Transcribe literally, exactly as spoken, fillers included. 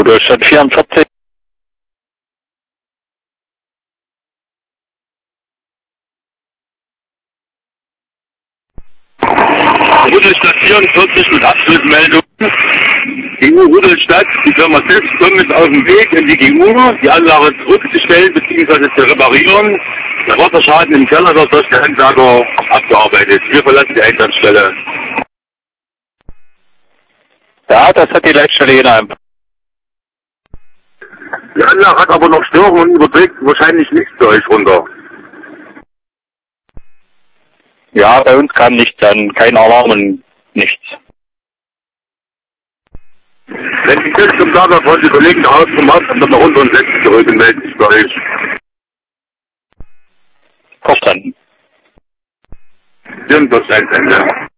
Rudolstadt vierundvierzig. Rudolstadt vierundvierzig mit Abschlussmeldung. G U Rudolstadt, die Firma Selbstkom ist auf dem Weg in die G U, die Anlage zurückzustellen bzw. zu reparieren. Der Wasserschaden im Keller wird durch den Handwerker abgearbeitet. Wir verlassen die Einsatzstelle. Ja, das hat die Leitstelle Jenheim. Die Anlage hat aber noch Störungen und überträgt wahrscheinlich nichts zu euch runter. Ja, bei uns kam nichts an, kein Alarm und nichts. Wenn die Test zum Lager von den Kollegen nach Hause gemacht haben, dann nach unten und setzen zurück und melden sich bei euch. Verstanden. Stimmt, das ist ein Ende.